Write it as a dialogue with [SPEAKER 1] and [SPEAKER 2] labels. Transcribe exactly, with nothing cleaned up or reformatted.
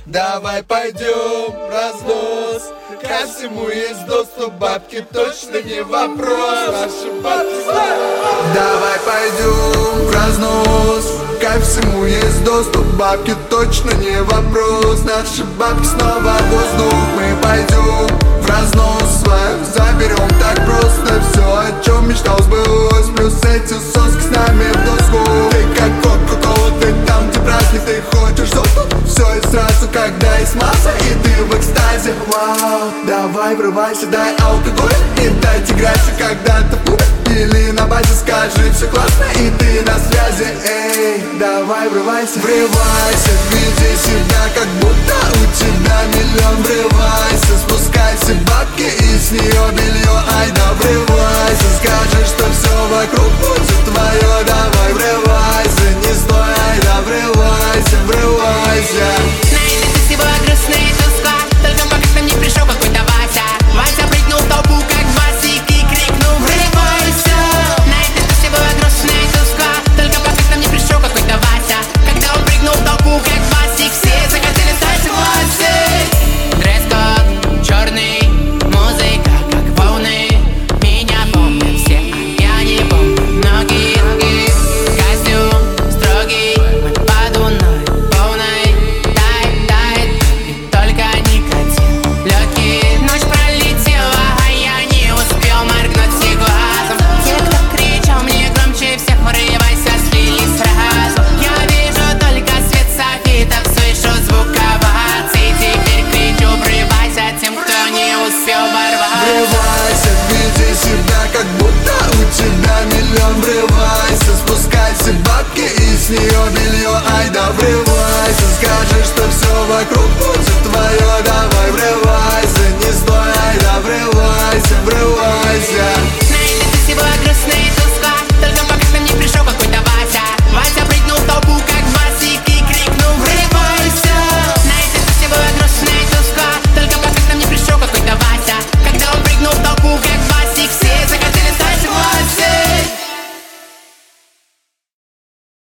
[SPEAKER 1] Давай пойдем в разнос, ко всему есть доступ, бабки точно не вопрос. Наши бабки снова. Давай пойдем в разнос, ко всему есть доступ, бабки точно не вопрос. Наши бабки снова в воздух, мы пойдем в разнос, свою заберем так просто. Все, о чем мечтал, сбылось, плюс эти соски с нами в доску. Ты как кока-кола, ты там, где праздник, ты хочешь золото. Все и сразу, когда есть масса, и ты в экстазе. Вау, давай врывайся, дай алкоголь и дайте грязь, когда ты в клубе или на базе, скажи, все классно, и ты на связи. Эй, давай врывайся, врывайся, веди себя, как будто у тебя миллион. Врывайся, спускайся бабки и с нее белье. Ай да врывайся, скажешь, что все вокруг будет твое. Давай врывайся, не стой, ай да врывайся, врывайся.
[SPEAKER 2] На этой ты была грустная и тоска, только пока к нам не пришел какой-то Вася. Вася прыгнул в толпу, как басик, и крикнул: врывайся! На этой тусе была грустная и тоска, только пока к нам не пришел какой-то Вася. Когда он прыгнул в толпу, как басик, все захотели стать согласен. Дресс-код черный, музыка как волны. Меня помнят все, я не помню многие. Костюм строгий, мы под луной полной. Тает, тает, и только никотин легкий. Ночь пролетела, а я не успел моргнуть и глазом. Те, кто кричал мне громче всех: врывайся, слились сразу. Я вижу только свет софитов, слышу звук оваций. Теперь кричу: врывайся тем, кто не успел ворваться.
[SPEAKER 1] Врывайся, веди себя, как будто у тебя миллион. Врывайся, спускайся бабки и с нее белье. Ай да врывайся, скажешь, что все вокруг